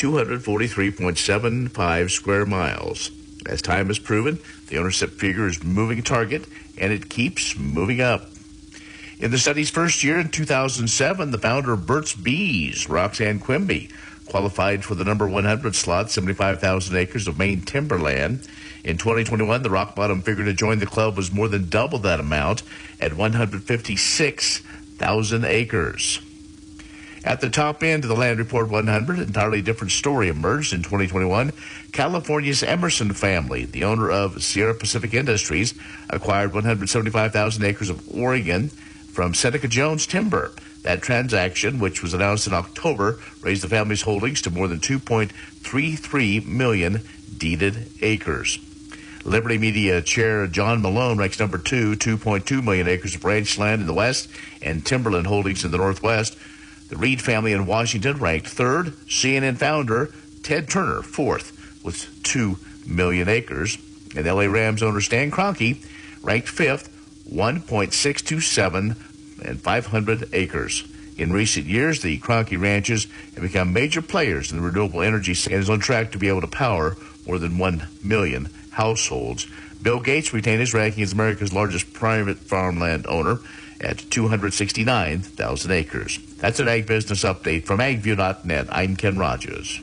243.75 square miles. As time has proven, the ownership figure is moving target, and it keeps moving up. In the study's first year, in 2007, the founder of Burt's Bees, Roxanne Quimby, qualified for the number 100 slot, 75,000 acres of Maine timberland. In 2021, the rock bottom figure to join the club was more than double that amount at 156,000 acres. At the top end of the Land Report 100, an entirely different story emerged in 2021. California's Emerson family, the owner of Sierra Pacific Industries, acquired 175,000 acres of Oregon from Seneca Jones Timber. That transaction, which was announced in October, raised the family's holdings to more than 2.33 million deeded acres. Liberty Media Chair John Malone ranks number 2.2 million acres of ranch land in the West and timberland holdings in the Northwest. The Reed family in Washington ranked third. CNN founder Ted Turner fourth with 2 million acres. And LA Rams owner Stan Kroenke ranked fifth, 1.627 and 500 acres. In recent years, the Kroenke ranches have become major players in the renewable energy and is on track to be able to power more than 1 million households. Bill Gates retained his ranking as America's largest private farmland owner at 269,000 acres. That's an Ag Business Update from AgView.net. I'm Ken Rogers.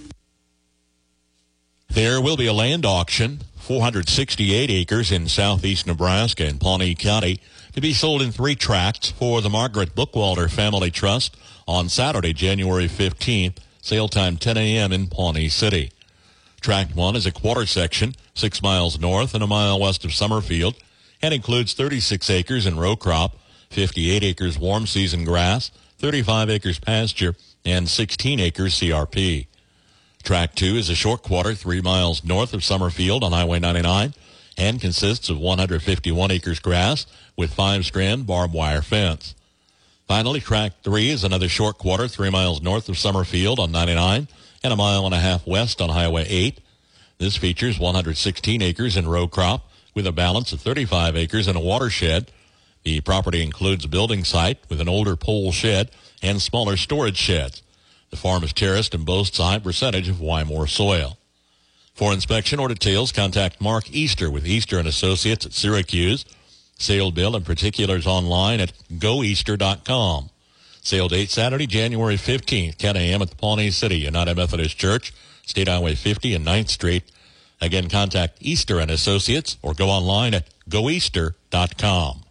There will be a land auction, 468 acres in southeast Nebraska and Pawnee County. to be sold in 3 tracts for the Margaret Bookwalter Family Trust on Saturday, January 15th. Sale time 10 a.m. in Pawnee City. Tract 1 is a quarter section, 6 miles north and a mile west of Summerfield, and includes 36 acres in row crop, 58 acres warm season grass, 35 acres pasture, and 16 acres CRP. Tract 2 is a short quarter 3 miles north of Summerfield on Highway 99 and consists of 151 acres grass with 5-strand barbed wire fence. Finally, Tract 3 is another short quarter 3 miles north of Summerfield on 99 and a mile and a half west on Highway 8. This features 116 acres in row crop with a balance of 35 acres in a watershed. The property includes a building site with an older pole shed and smaller storage sheds. The farm is terraced and boasts a high percentage of Wymore soil. For inspection or details, contact Mark Easter with Easter & Associates at Syracuse. Sale bill and particulars online at goeaster.com. Sale date Saturday, January 15th, 10 a.m. at the Pawnee City United Methodist Church, State Highway 50 and 9th Street. Again, contact Easter & Associates or go online at goeaster.com.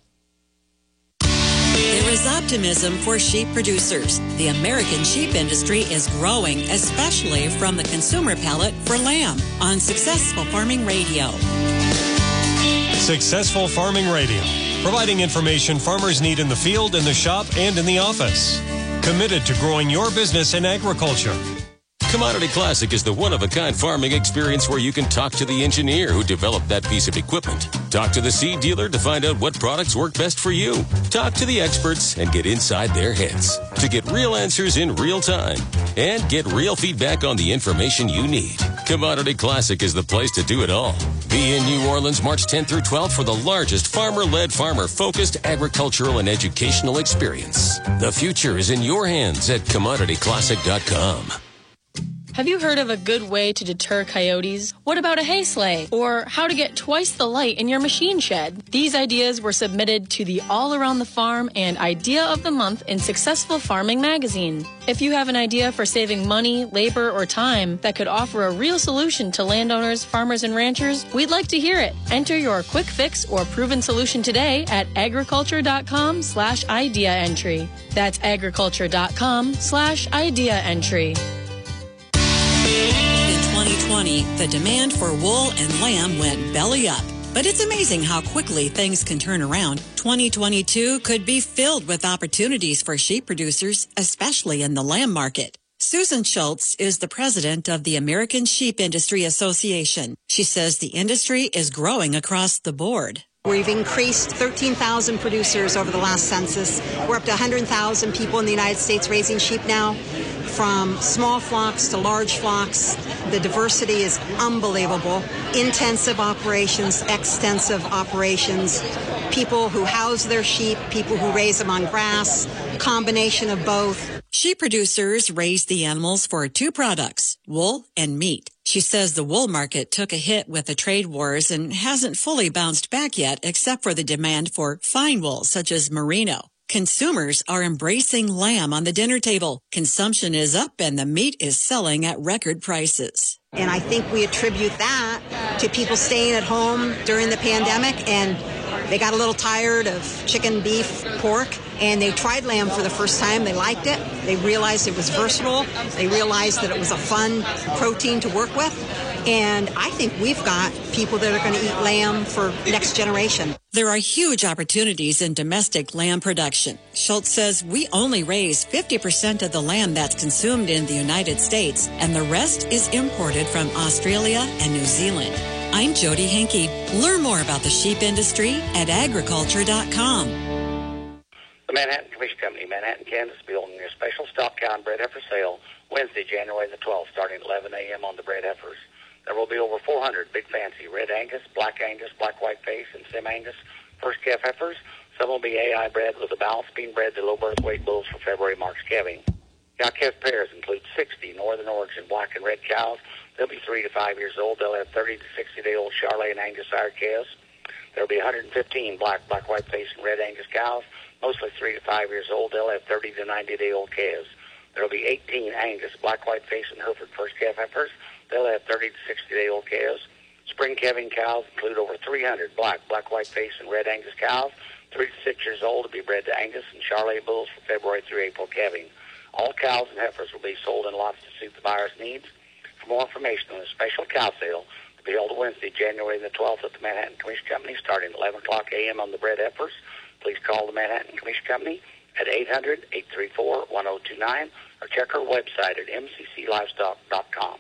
There is optimism for sheep producers. The American sheep industry is growing, especially from the consumer palate for lamb on Successful Farming Radio. Successful Farming Radio, providing information farmers need in the field, in the shop, and in the office. Committed to growing your business in agriculture. Commodity Classic is the one-of-a-kind farming experience where you can talk to the engineer who developed that piece of equipment. Talk to the seed dealer to find out what products work best for you. Talk to the experts and get inside their heads to get real answers in real time and get real feedback on the information you need. Commodity Classic is the place to do it all. Be in New Orleans March 10th through 12th for the largest farmer-led, farmer-focused agricultural and educational experience. The future is in your hands at CommodityClassic.com. Have you heard of a good way to deter coyotes? What about a hay sleigh? Or how to get twice the light in your machine shed? These ideas were submitted to the All Around the Farm and Idea of the Month in Successful Farming magazine. If you have an idea for saving money, labor, or time that could offer a real solution to landowners, farmers, and ranchers, we'd like to hear it. Enter your quick fix or proven solution today at agriculture.com/idea entry. That's agriculture.com/idea entry. In 2020, the demand for wool and lamb went belly up. But it's amazing how quickly things can turn around. 2022 could be filled with opportunities for sheep producers, especially in the lamb market. Susan Schultz is the president of the American Sheep Industry Association. She says the industry is growing across the board. We've increased 13,000 producers over the last census. We're up to 100,000 people in the United States raising sheep now, from small flocks to large flocks. The diversity is unbelievable. Intensive operations, extensive operations, people who house their sheep, people who raise them on grass, combination of both. Sheep producers raise the animals for 2 products, wool and meat. She says the wool market took a hit with the trade wars and hasn't fully bounced back yet, except for the demand for fine wool, such as merino. Consumers are embracing lamb on the dinner table. Consumption is up and the meat is selling at record prices. And I think we attribute that to people staying at home during the pandemic, and they got a little tired of chicken, beef, pork, and they tried lamb for the first time. They liked it. They realized it was versatile. They realized that it was a fun protein to work with. And I think we've got people that are going to eat lamb for next generation. There are huge opportunities in domestic lamb production. Schultz says we only raise 50% of the lamb that's consumed in the United States, and the rest is imported from Australia and New Zealand. I'm Jody Henke. Learn more about the sheep industry at agriculture.com. The Manhattan Commission Company, Manhattan, Kansas, will be holding their special stock count bred heifer sale Wednesday, January the 12th, starting at 11 a.m. on the bred heifers. There will be over 400 big fancy red Angus, black white face, and Sim Angus first calf heifers. Some will be AI bred with the balance being bred to low birth weight bulls for February-March calving. Cow calf pairs include 60 Northern Origin black and red cows. They'll be 3 to 5 years old. They'll have 30 to 60-day-old Charolais and Angus sire calves. There will be 115 black white face, and red Angus cows, mostly 3 to 5 years old. They'll have 30 to 90-day-old calves. There will be 18 Angus black white face and Hereford first calf heifers. They'll have 30 to 60-day-old calves. Spring calving cows include over 300 black, white face, and red Angus cows, 3 to 6 years old, to be bred to Angus and Charolais bulls for February through April calving. All cows and heifers will be sold in lots to suit the buyer's needs. For more information on a special cow sale to be held Wednesday, January the 12th at the Manhattan Commission Company, starting at 11 o'clock a.m. on the bred heifers, please call the Manhattan Commission Company at 800-834-1029 or check our website at mcclivestock.com.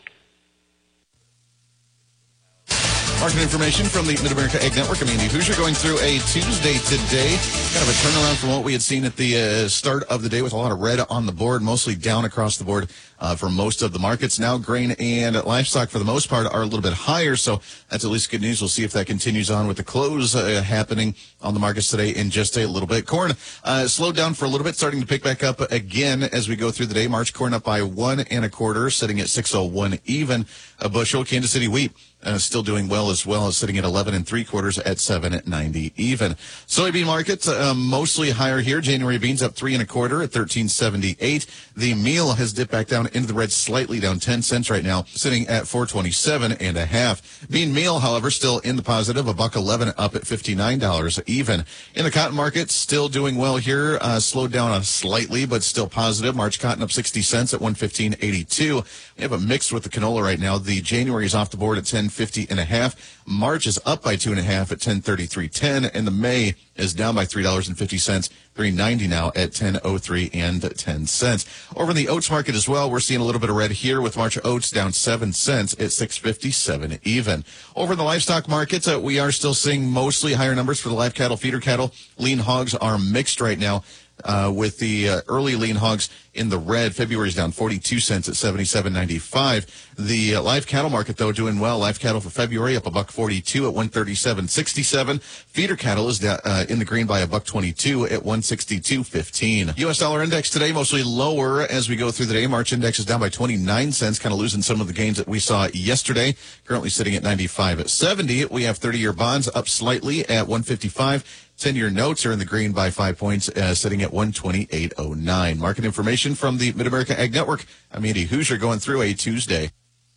Market information from the Mid-America Egg Network. I'm Andy Hoosier, going through a Tuesday today. Kind of a turnaround from what we had seen at the start of the day, with a lot of red on the board, mostly down across the board for most of the markets. Now grain and livestock, for the most part, are a little bit higher, so that's at least good news. We'll see if that continues on with the close happening on the markets today in just a little bit. Corn slowed down for a little bit, starting to pick back up again as we go through the day. March corn up by 1 1/4, sitting at 6.01 even a bushel. Kansas City wheat still doing well as well, sitting at 11 3/4 at 7.90 even. Soybean markets mostly higher here. January beans up 3 1/4 at 13.78. The meal has dipped back down into the red slightly, down 10 cents right now, sitting at 4.27.5. Bean meal, however, still in the positive, $1.11 up at $59 even. In the cotton market, still doing well here, slowed down slightly, but still positive. March cotton up 60 cents at 115.82. We have a mix with the canola right now. The January is off the board at 10.50.5. March is up by 2.5 at 10.33.10, and the May is down by $3.50, $3.90 now at 10.03 and 10 cents. Over in the oats market as well, we're seeing a little bit of red here, with March oats down 7 cents at 6.57 even. Over in the livestock markets, we are still seeing mostly higher numbers for the live cattle, feeder cattle. Lean hogs are mixed right now. With the early lean hogs in the red. February's down 42 cents at 77.95. The live cattle market, though, doing well. Live cattle for February up $1.42 at 137.67. Feeder cattle is in the green by $1.22 at 162.15. U.S. dollar index today mostly lower as we go through the day. March index is down by 29 cents, kind of losing some of the gains that we saw yesterday. Currently sitting at 95.70. We have 30-year bonds up slightly at 155. 10-year notes are in the green by 5 points, sitting at 128.09. Market information from the Mid-America Ag Network. I'm Andy Hoosier, going through a Tuesday.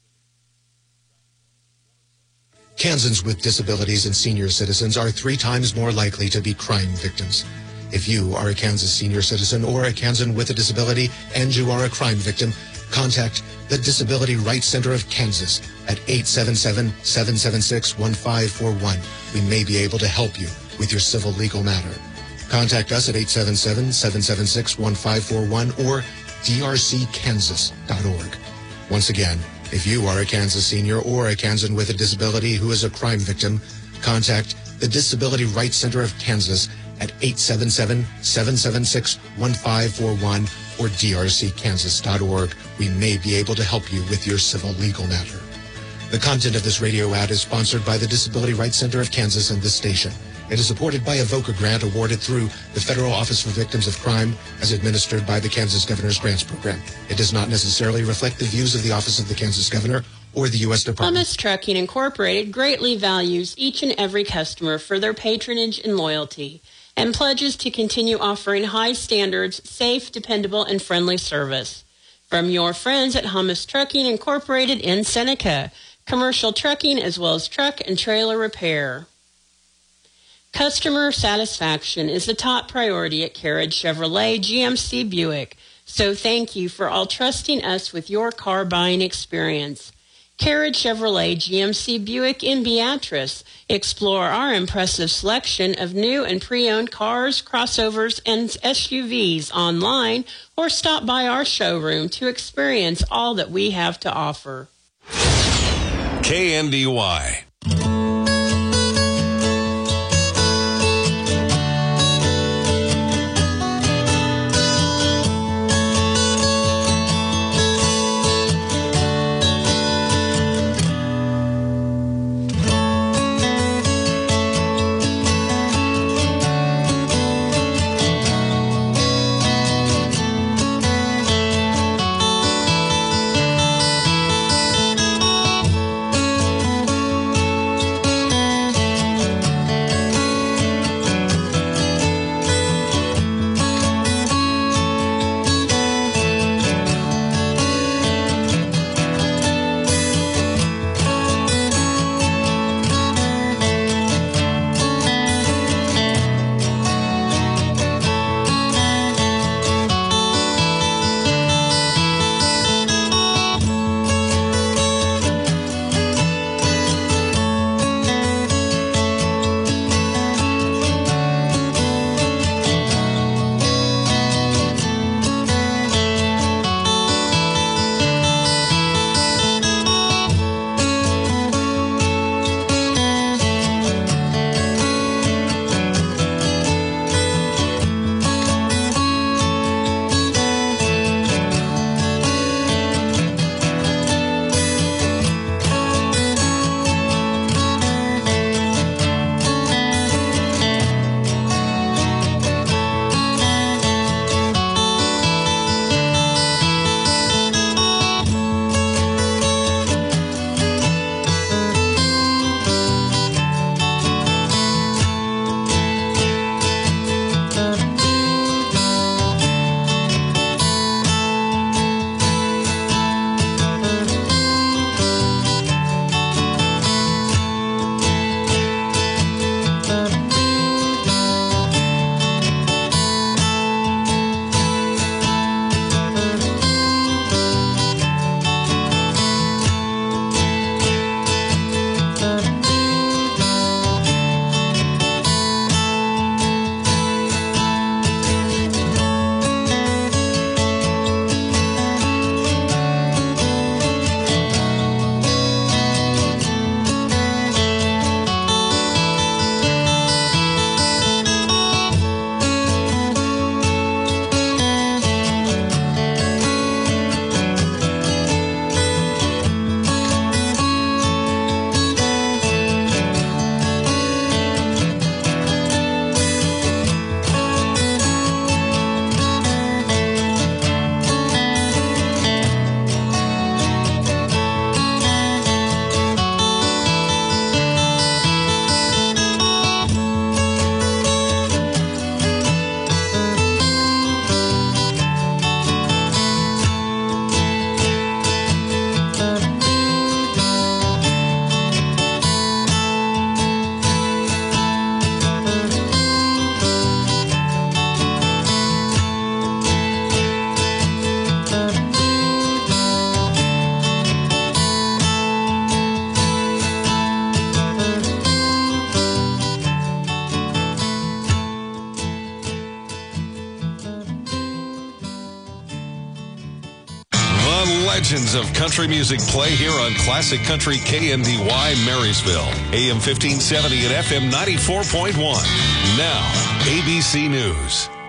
Kansans with disabilities and senior citizens are 3 times more likely to be crime victims. If you are a Kansas senior citizen or a Kansan with a disability and you are a crime victim, contact the Disability Rights Center of Kansas at 877-776-1541. We may be able to help you with your civil legal matter. Contact us at 877-776-1541 or drckansas.org. Once again, if you are a Kansas senior or a Kansan with a disability who is a crime victim, contact the Disability Rights Center of Kansas at 877-776-1541 or drckansas.org. We may be able to help you with your civil legal matter. The content of this radio ad is sponsored by the Disability Rights Center of Kansas and this station. It is supported by a VOCA grant awarded through the Federal Office for Victims of Crime as administered by the Kansas Governor's Grants Program. It does not necessarily reflect the views of the Office of the Kansas Governor or the U.S. Department. Hummus Trucking Incorporated greatly values each and every customer for their patronage and loyalty, and pledges to continue offering high standards, safe, dependable, and friendly service. From your friends at Hummus Trucking Incorporated in Seneca, commercial trucking as well as truck and trailer repair. Customer satisfaction is the top priority at Carriage Chevrolet GMC Buick, so thank you for all trusting us with your car buying experience. Carriage Chevrolet GMC Buick in Beatrice. Explore our impressive selection of new and pre-owned cars, crossovers, and SUVs online, or stop by our showroom to experience all that we have to offer. KNDY. legends of country music play here on Classic Country KNDY Marysville, AM 1570 and FM 94.1. Now, ABC News.